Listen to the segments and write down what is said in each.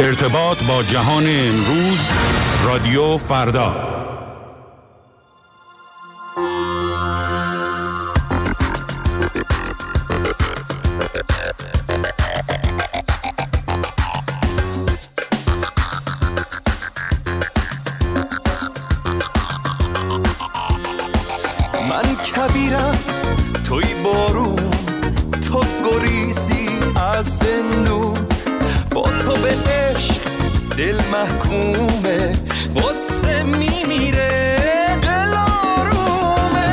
ارتباط با جهان امروز، رادیو فردا. من کبیرم توی بارون، تو گریزی از زندون، با تو به عشق دل محکومه، غصه میمیره دل آرومه.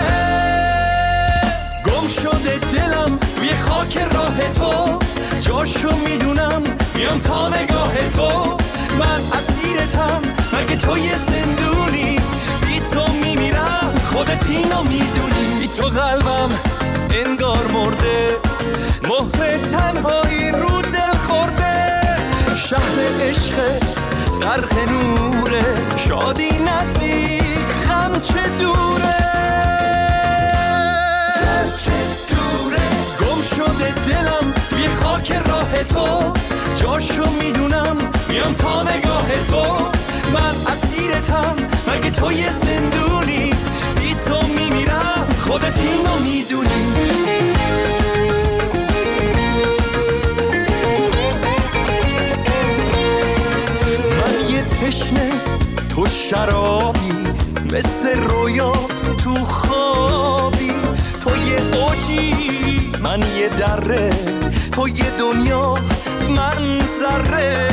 گم شده دلم توی خاک راه تو، جاشو میدونم میام تا نگاه تو. من اسیرتم مگه تو یه زندونی، بی تو میمیرم خودت اینو میدونی. بی تو قلبم انگار مرده، مهر تنهایی رو دل خورده. شهر عشق غرق نوره، شادی نزدیک غم چه دوره. گم شده دلم توی خاک راه تو، جاشو میدونم میام تا نگاه تو. من اسیرتم مگه تو یه زندونی، بی تو میمیرم خودت اینو میدونی. من یه تشنه تو شرابی، مثل رویا تو خوابی. تو یه اوجی من یه دره، تو یه دنیا من ذره.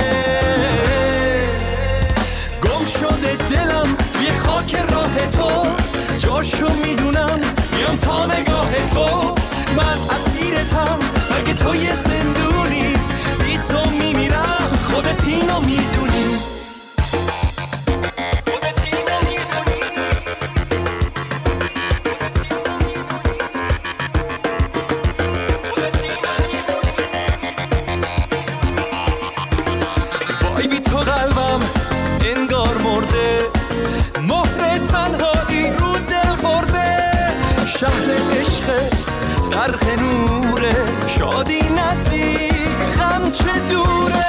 گم شده دلم توی خاک راه تو، جاشو میدونم میام تا نگاه تو. من اسیرتم مگه تو یه زندونی، بی تو میمیرم خودت اینو میدونی. وای بی تو قلبم انگار مرده، مهر تنهایی رو دل خورده. شهر عشق غرق نوره، شادی نزدیک غم چه دوره.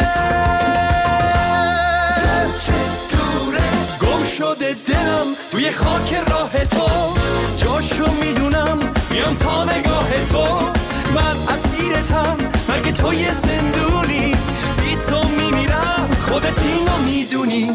گم شده دلم توی خاک راه تو، جاشو میدونم میام تا نگاه تو. من اسیرتم مگه تو یه زندونی، بی تو میمیرم خودت اینو میدونی.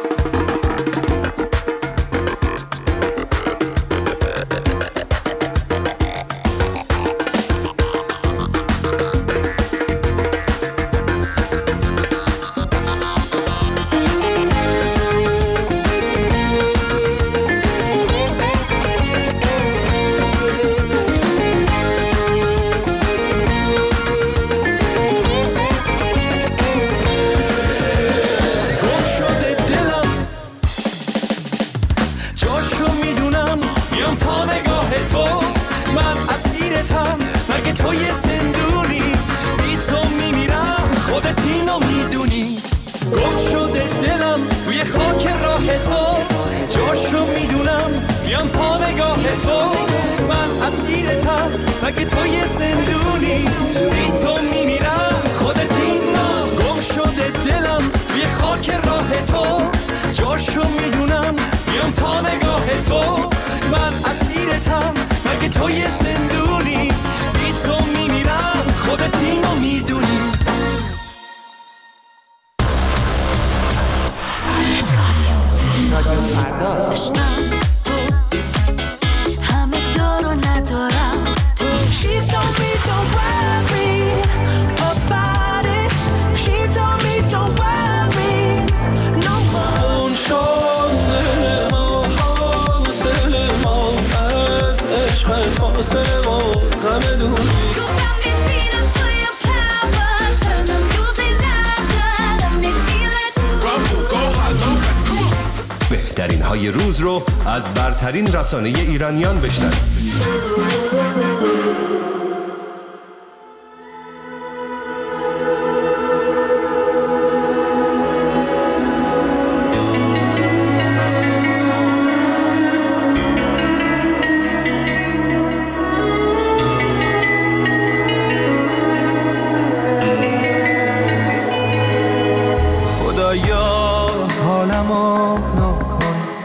مگه تو یه زندونی، بی تو میمیرم خودت اینو میدونی. گم شده دلم توی خاک راه تو، جاشو میدونم میام تا نگاه تو. من اسیرتم مگه تو یه زندونی، بی تو میمیرم خودت اینو. گم شده دلم توی خاک راه تو، جاشو میدونم میام تا نگاه تو. من اسیرتم مگه تو یه زندونی، بی تو میمیرم خودت اینو میدونی. عشقم تو همه دارو ندارم تو. She told me don't worry about it. She told me don't worry no more. اون شده ما فاصله ما، از عشقت فاصله ما غم دوری. بهترین های روز رو از برترین رسانه ایرانیان بشنوید.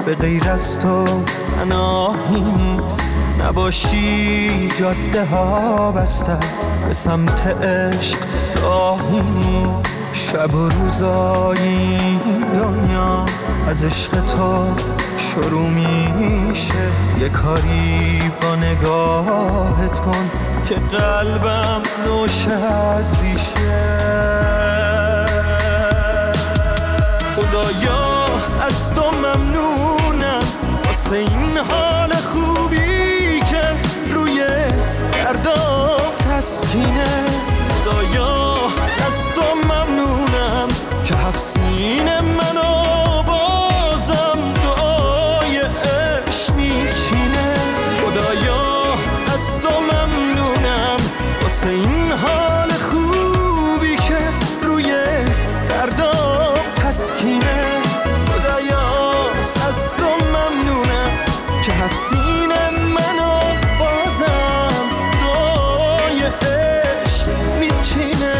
به غیر از تو پناهی نیست، نباشی جاده ها بسته است، به سمت عشق راهی نیست. شب و روزای این دنیا از عشق تو شروع میشه، یه کاری با نگاهت کن که قلبم نوشه از ریشه. خدایا از تو ممنونم واسه این حال خوبی که روی دردام تسکینه. خدایا از تو ممنونم که هفت سینه منو بازم دعای عشق میچینه. خدایا از تو ممنونم واسه این حال خوبی که روی دردام تسکینه. خدایا از تو ممنونم که هفت سینه منو بازم دعای عشق میچینه.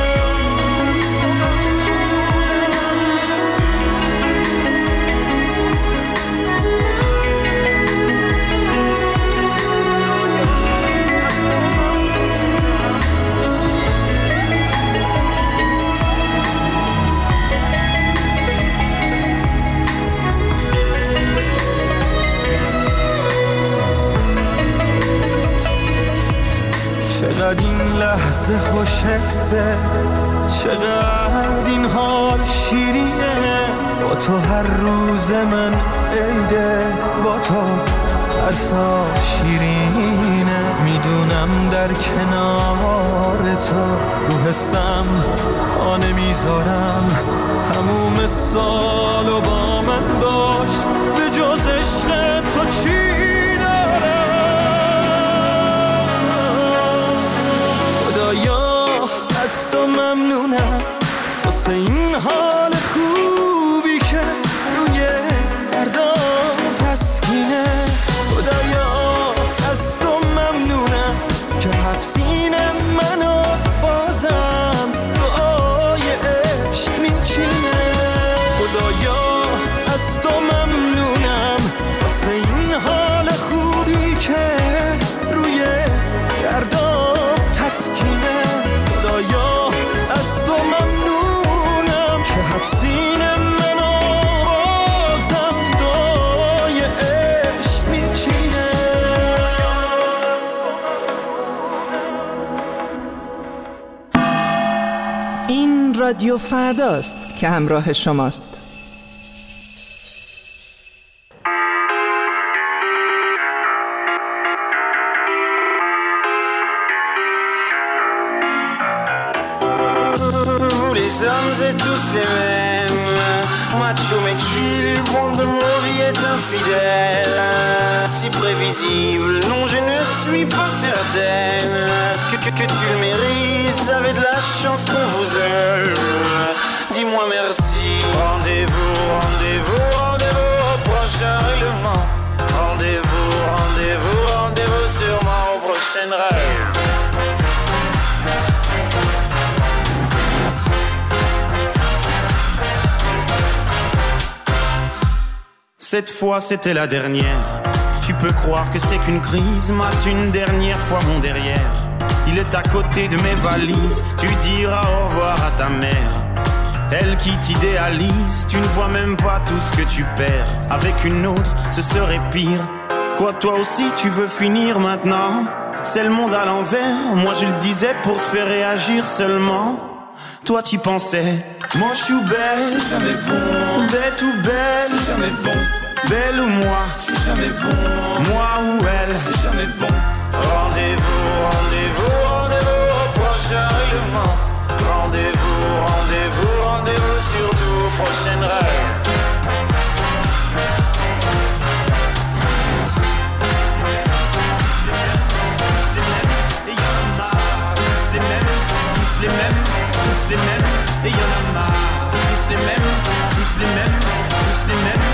چقدر این لحظه خوشحسه، چقدر این حال شیرینه. با تو هر روز من عیده، با تو هر سال شیرینه. میدونم در کنار تو رو حسم پا نمیذارم، تموم سالو با من باش، به جز عشق تو چی از تو ممنونم واسه این حال خوبی که روی دردام تسکینه. خدایا از تو ممنونم که هفت سینه منو بازم دعای عشق میچینه. خدایا از تو ممنونم واسه این حال خوبی که روی دردام تسکینه. خدایا از تو ممنونم که هفت سینه منو بازم دعای عشق میچینه. این رادیو فرداست که همراه شماست. Les hommes et tous les mêmes, macho mais chill, bon de nos vies est infidèle. Si prévisible, non je ne suis pas certaine que tu le mérites, avez de la chance qu'on vous aime. Dis-moi merci. Rendez-vous, rendez-vous, rendez-vous au prochain règlement. Rendez-vous, rendez-vous, rendez-vous sûrement au prochain rêve. Cette fois c'était la dernière. Tu peux croire que c'est qu'une crise, mate une dernière fois mon derrière. Il est à côté de mes valises, tu diras au revoir à ta mère. Elle qui t'idéalise, tu ne vois même pas tout ce que tu perds. Avec une autre, ce serait pire. Quoi, toi aussi tu veux finir maintenant? C'est le monde à l'envers, moi je le disais pour te faire réagir seulement. Toi t'y pensais, moi je suis belle, c'est jamais bon. Bête ou belle, c'est jamais bon. Belle ou moi, c'est jamais bon. Moi ou elle, c'est jamais bon. Rendez-vous, rendez-vous, rendez-vous au prochain règlement. Rendez-vous, rendez-vous, rendez-vous surtout au prochain rêve. Les mêmes, tous les mêmes, et y'en a marre. Tous les mêmes, tous les mêmes, tous les mêmes.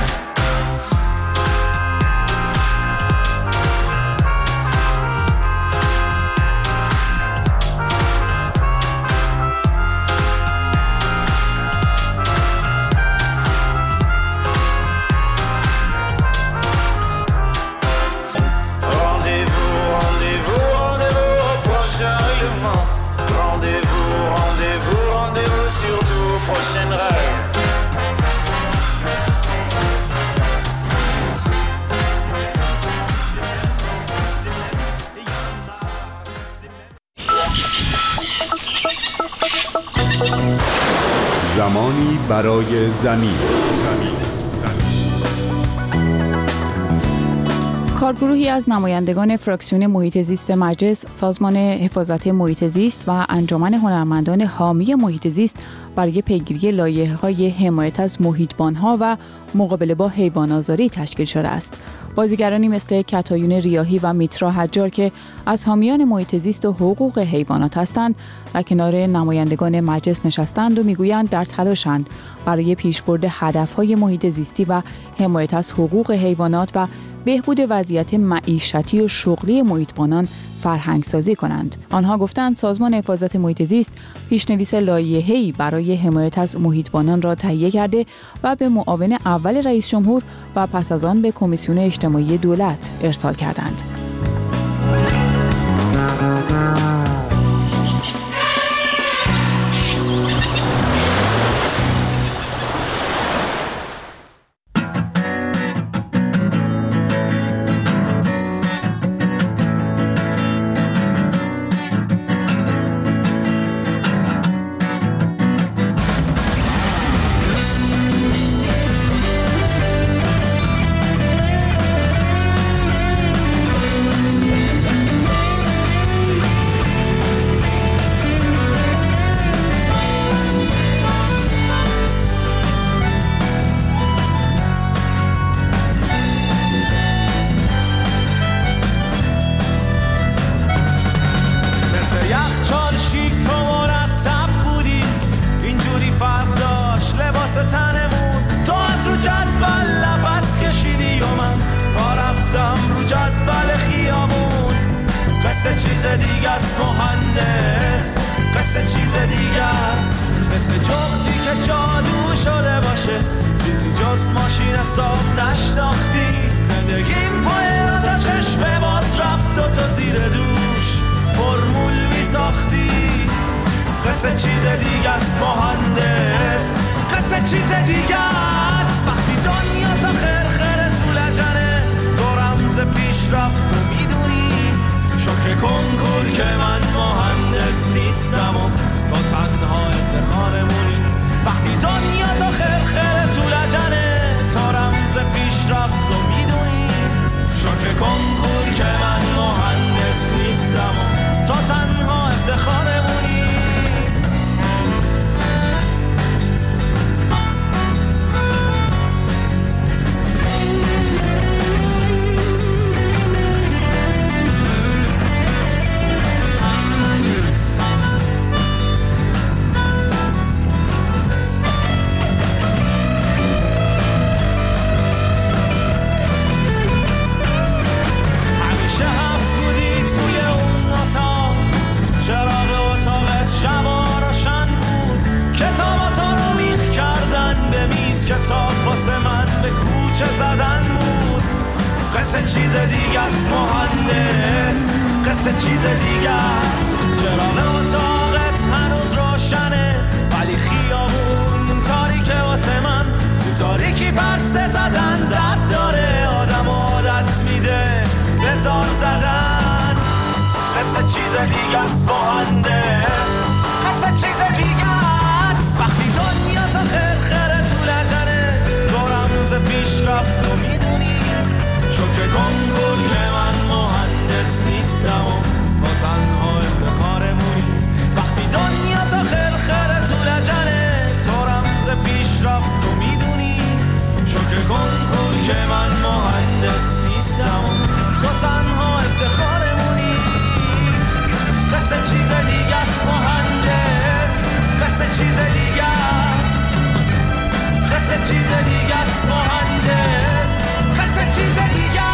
زمانی برای زمین. کارگروهی از نمایندگان فراکسیون محیط زیست مجلس، سازمان حفاظت محیط زیست و انجمن هنرمندان حامی محیط زیست برای پیگیری لایحه‌های حمایت از محیطبان‌ها و مقابله با حیوان‌آزاری تشکیل شده است. بازیگرانی مثل کتایون ریاحی و میترا حجار که از حامیان محیط زیست و حقوق حیوانات هستند، در کنار نمایندگان مجلس نشستند و میگویند در تلاشند برای پیشبرد هدف‌های محیط زیستی و حمایت از حقوق حیوانات و بهبود وضعیت معیشتی و شغلی محیطبانان فرهنگسازی کنند. آنها گفتند سازمان حفاظت محیط زیست پیشنویس لایحه‌ای برای حمایت از محیطبانان را تهیه کرده و به معاون اول رئیس جمهور و پس از آن به کمیسیون اجتماعی دولت ارسال کردند. چیز دیگه است مهندس، قصه چیز دیگه